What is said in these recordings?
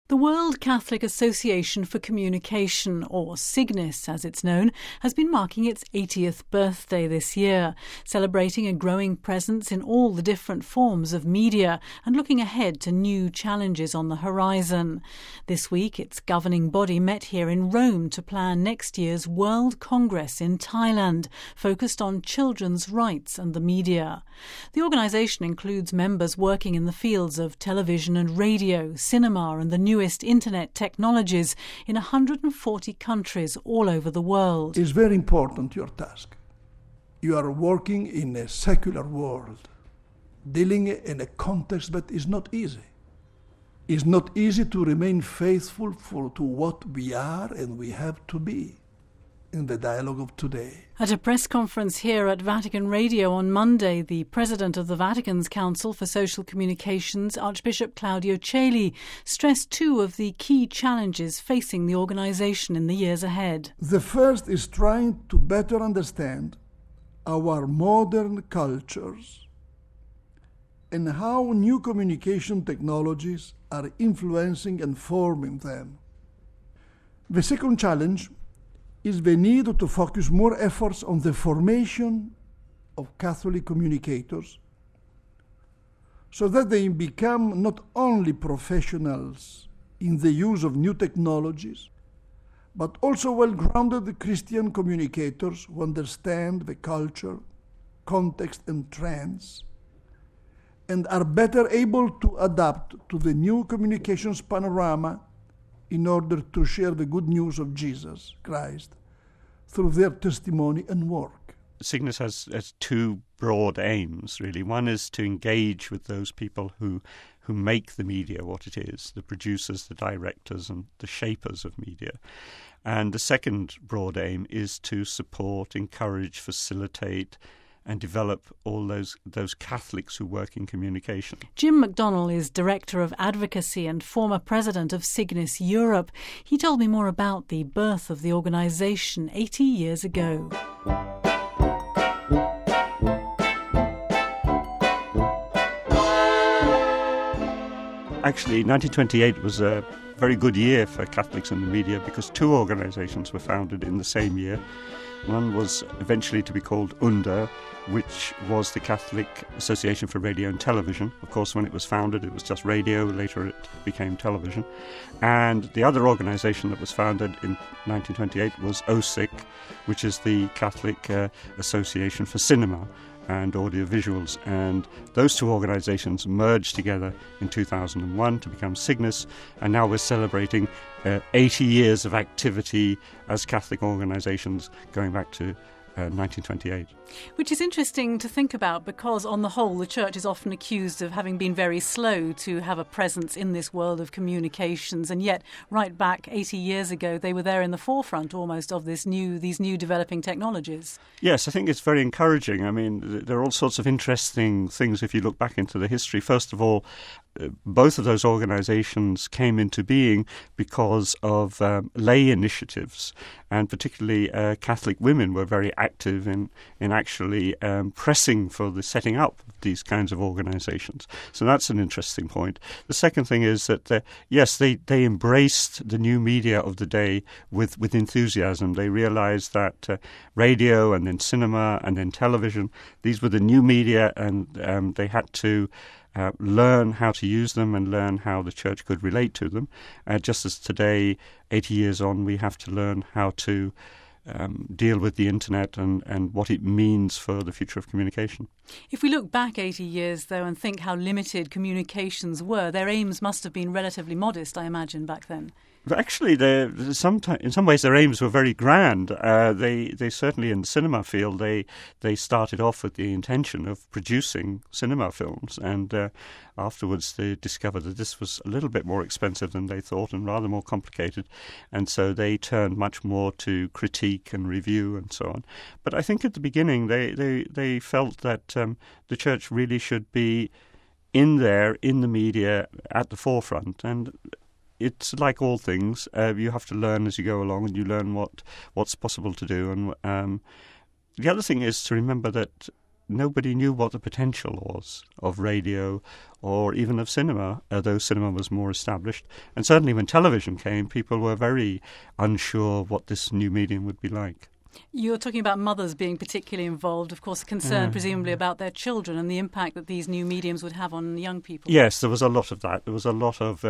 The World Catholic Association for Communication, or CYGNIS as it's known, has been marking its 80th birthday this year, celebrating a growing presence in all the different forms of media and looking ahead to new challenges on the horizon. This week, its governing body met here in Rome to plan next year's World Congress in Thailand, focused on children's rights and the media. The organisation includes members working in the fields of television and radio, cinema and the newest internet technologies in 140 countries all over the world. It's very important, your task. You are working in a secular world, dealing in a context that is not easy. It's not easy to remain faithful to what we are and we have to be in the dialogue of today. At a press conference here at Vatican Radio on Monday, the President of the Vatican's Council for Social Communications, Archbishop Claudio Celi, stressed two of the key challenges facing the organisation in the years ahead. The first is trying to better understand our modern cultures and how new communication technologies are influencing and forming them. The second challenge is the need to focus more efforts on the formation of Catholic communicators so that they become not only professionals in the use of new technologies, but also well-grounded Christian communicators who understand the culture, context, and trends, and are better able to adapt to the new communications panorama in order to share the good news of Jesus Christ through their testimony and work. CYGNIS has two broad aims, really. One is to engage with those people who make the media what it is, the producers, the directors, and the shapers of media. And the second broad aim is to support, encourage, facilitate, and develop all those Catholics who work in communication. Jim McDonnell is Director of Advocacy and former President of CYGNIS Europe. He told me more about the birth of the organisation 80 years ago. Actually, 1928 was a very good year for Catholics in the media because two organisations were founded in the same year. One was eventually to be called UNDA, which was the Catholic Association for Radio and Television. Of course, when it was founded, it was just radio. Later, it became television. And the other organisation that was founded in 1928 was OSIC, which is the Catholic Association for Cinema and Audiovisuals. And those two organisations merged together in 2001 to become CYGNIS, and now we're celebrating 80 years of activity as Catholic organisations going back to 1928. Which is interesting to think about because, on the whole, the Church is often accused of having been very slow to have a presence in this world of communications, and yet right back 80 years ago they were there in the forefront almost of these new developing technologies. Yes, I think it's very encouraging. I mean, there are all sorts of interesting things if you look back into the history. First of all, both of those organisations came into being because of lay initiatives, and particularly Catholic women were very active in actually pressing for the setting up of these kinds of organisations. So that's an interesting point. The second thing is that, yes, they embraced the new media of the day with enthusiasm. They realised that radio and then cinema and then television, these were the new media, and they had to learn how to use them and learn how the Church could relate to them. Just as today, 80 years on, we have to learn how to deal with the internet and what it means for the future of communication. If we look back 80 years, though, and think how limited communications were, their aims must have been relatively modest, I imagine, back then. But actually, in some ways, their aims were very grand. They certainly, in the cinema field, they started off with the intention of producing cinema films, and afterwards they discovered that this was a little bit more expensive than they thought and rather more complicated, and so they turned much more to critique and review and so on. But I think at the beginning they felt that the Church really should be in the media at the forefront, and it's like all things. You have to learn as you go along, and you learn what's possible to do. And the other thing is to remember that nobody knew what the potential was of radio or even of cinema, though cinema was more established. And certainly when television came, people were very unsure what this new medium would be like. You're talking about mothers being particularly involved, of course, concerned presumably about their children and the impact that these new mediums would have on young people. Yes, there was a lot of that. There was a lot of,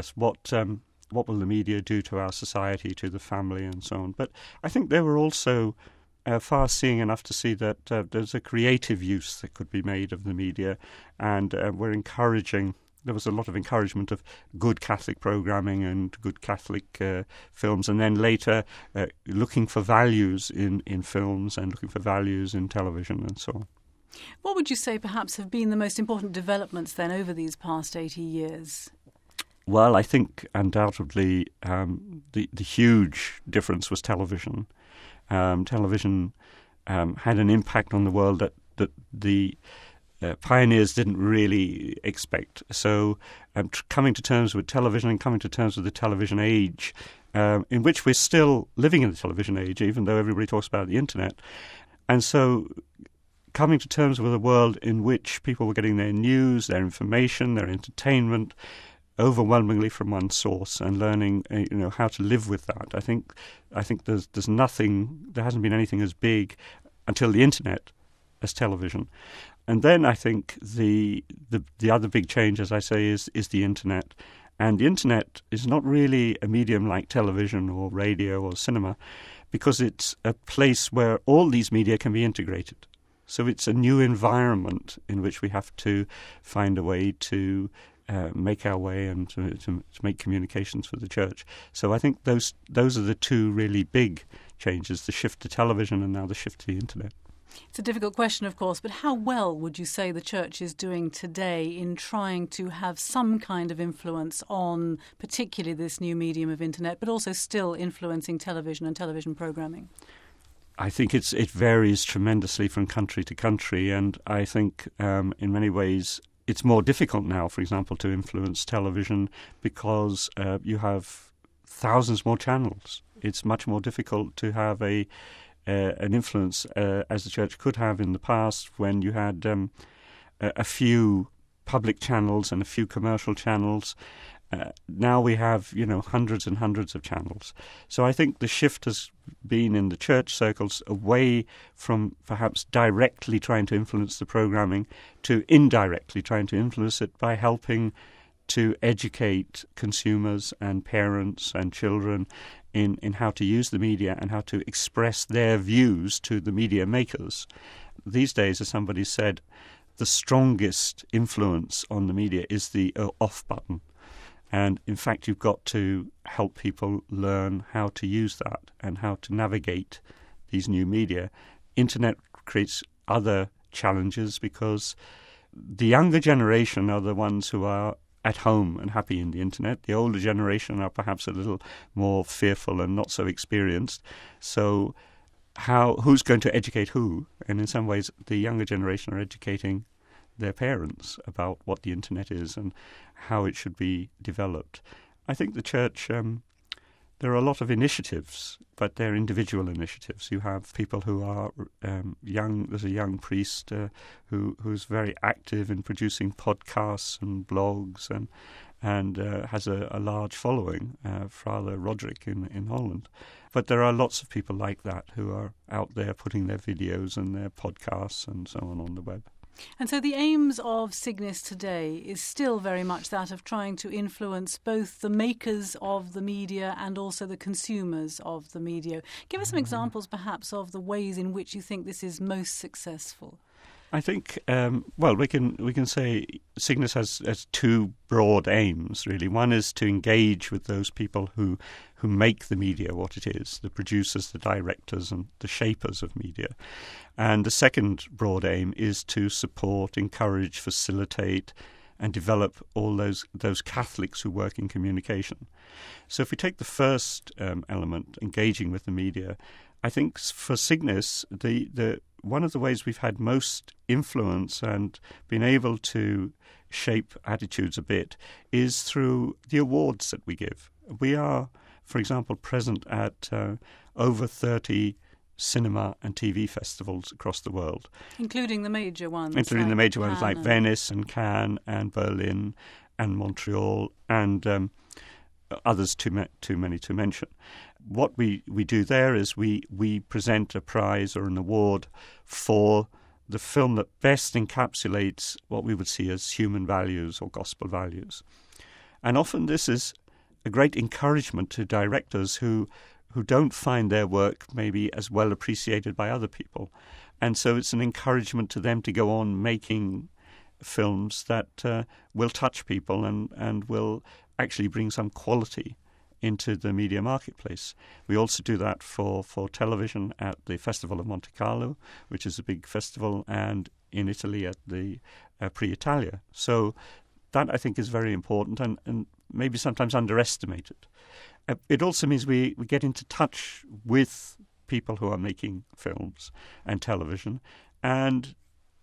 what will the media do to our society, to the family and so on. But I think they were also far-seeing enough to see that there's a creative use that could be made of the media, and we're encouraging. There was a lot of encouragement of good Catholic programming and good Catholic films, and then later looking for values in films and looking for values in television and so on. What would you say perhaps have been the most important developments then over these past 80 years? Well, I think undoubtedly the huge difference was television. Television had an impact on the world that the pioneers didn't really expect. So coming to terms with television and coming to terms with the television age, in which we're still living in the television age, even though everybody talks about the internet. And so coming to terms with a world in which people were getting their news, their information, their entertainment overwhelmingly from one source, and learning how to live with that. I think there's nothing, there hasn't been anything as big until the internet as television. And then I think the other big change, as I say, is the internet. And the internet is not really a medium like television or radio or cinema, because it's a place where all these media can be integrated. So it's a new environment in which we have to find a way to make our way and to make communications for the church. So I think those are the two really big changes, the shift to television and now the shift to the internet. It's a difficult question, of course, but how well would you say the church is doing today in trying to have some kind of influence on particularly this new medium of internet, but also still influencing television and television programming? I think it varies tremendously from country to country, and I think in many ways it's more difficult now, for example, to influence television because you have thousands more channels. It's much more difficult to have an influence as the church could have in the past when you had a few public channels and a few commercial channels. Now we have, hundreds and hundreds of channels. So I think the shift has been in the church circles away from perhaps directly trying to influence the programming to indirectly trying to influence it by helping to educate consumers and parents and children in how to use the media and how to express their views to the media makers. These days, as somebody said, the strongest influence on the media is the off button. And in fact, you've got to help people learn how to use that and how to navigate these new media. Internet creates other challenges because the younger generation are the ones who are at home and happy in the internet. The older generation are perhaps a little more fearful and not so experienced. So who's going to educate who? And in some ways, the younger generation are educating their parents about what the internet is and how it should be developed. I think the church, there are a lot of initiatives, but they're individual initiatives. You have people who are young. There's a young priest who's very active in producing podcasts and blogs and has a large following, Father Roderick in Holland. But there are lots of people like that who are out there putting their videos and their podcasts and so on the web. And so the aims of Cygnus today is still very much that of trying to influence both the makers of the media and also the consumers of the media. Give us some examples perhaps of the ways in which you think this is most successful. I think, we can say Cygnus has two broad aims, really. One is to engage with those people who make the media what it is, the producers, the directors, and the shapers of media. And the second broad aim is to support, encourage, facilitate, and develop all those Catholics who work in communication. So if we take the first element, engaging with the media, I think for Cygnus, the one of the ways we've had most influence and been able to shape attitudes a bit is through the awards that we give. We are, for example, present at over 30 cinema and TV festivals across the world. Including the major ones. Like Venice and Cannes and Berlin and Montreal and others too many to mention. What we do there is we present a prize or an award for the film that best encapsulates what we would see as human values or gospel values. And often this is a great encouragement to directors who don't find their work maybe as well appreciated by other people. And so it's an encouragement to them to go on making films that will touch people and will actually bring some quality into the media marketplace. We also do that for television at the Festival of Monte Carlo, which is a big festival, and in Italy at the Prix Italia. So that, I think, is very important and maybe sometimes underestimated. It also means we get into touch with people who are making films and television, and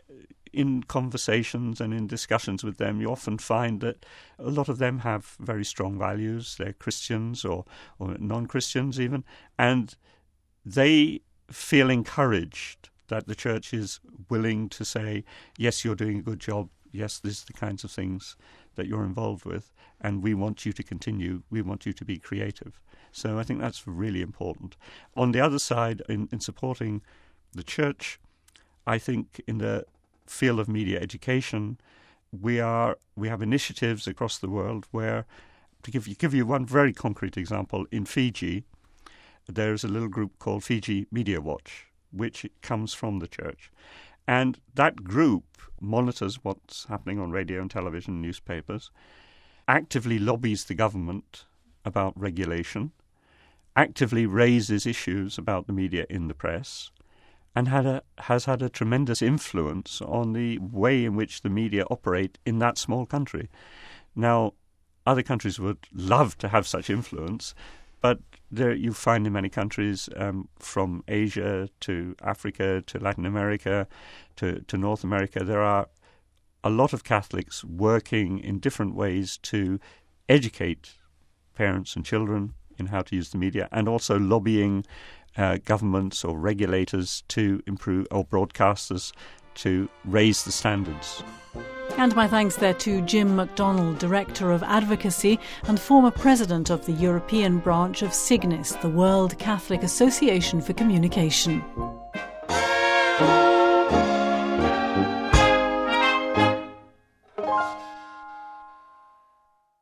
in conversations and in discussions with them, you often find that a lot of them have very strong values. They're Christians or non-Christians even, and they feel encouraged that the church is willing to say, yes, you're doing a good job, yes, these are the kinds of things that you're involved with, and we want you to continue, we want you to be creative. So I think that's really important. On the other side, in supporting the church, I think in the field of media education, we have initiatives across the world where, to give you one very concrete example, in Fiji, there's a little group called Fiji Media Watch, which comes from the church. And that group monitors what's happening on radio and television and newspapers, actively lobbies the government about regulation, actively raises issues about the media in the press, and has had a tremendous influence on the way in which the media operate in that small country. Now, other countries would love to have such influence, but there you find in many countries, from Asia to Africa to Latin America to North America, there are a lot of Catholics working in different ways to educate parents and children in how to use the media, and also lobbying governments or regulators to improve, or broadcasters to raise the standards. And my thanks there to Jim MacDonald, Director of Advocacy and former President of the European branch of Cygnus, the World Catholic Association for Communication.